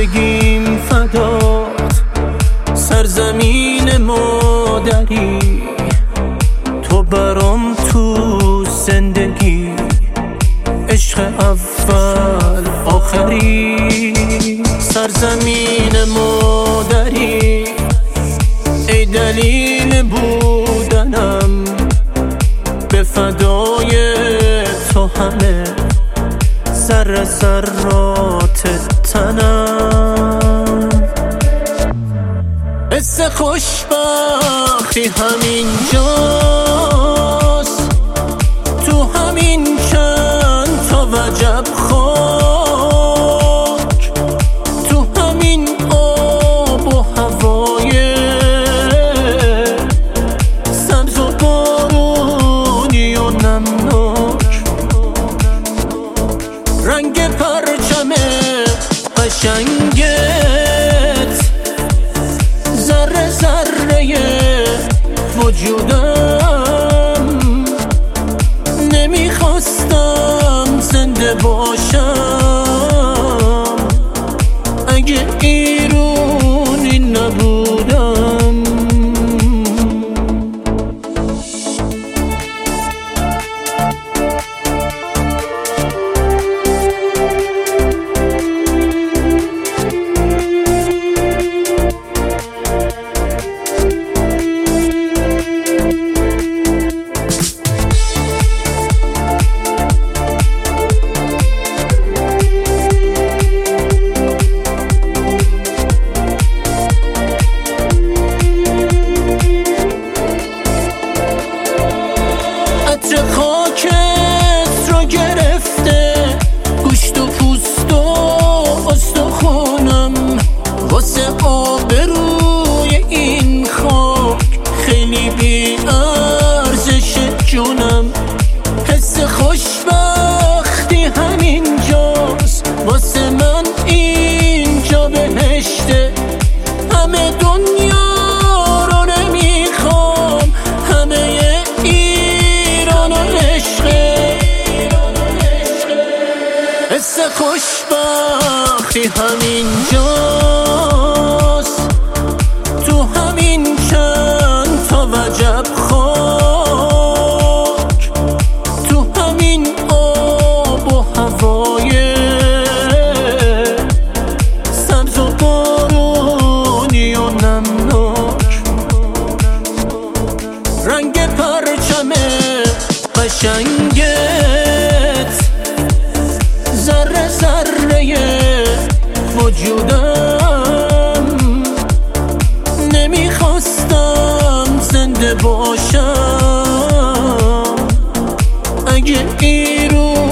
زندگیم فدات، سرزمین مادری تو برام تو زندگی، عشق اول آخری. سرزمین مادری ای دلیل بودنم، به فدای تو همه ذره ذرات تنم. حس خوشبختی همینجاست، تو همین چند تا وجب خاک، تو همین آب و هوای سبز و بارونی و نمناک. رنگ پرچم قشنگت ذره ذره وجودم، نمیخواستم زنده باشم اگه ایرونی نبودم. خاکت رو گرفته گوشت و پوست و استخونم، واسه آبروی این خاک خیلی بی ارزش جونم. حس خوشبختی همینجاست، واسه من اینجا بهشته. همه دنیا رو نمیخوام، همه حس خوشبختی همینجاست، تو همین چند تا وجب خاک، تو همین آب و هوای سبز و بارونی و نمناک. رنگ پرچم قشنگت ذره ذره وجودم، نمیخواستم زنده باشم اگه ایرون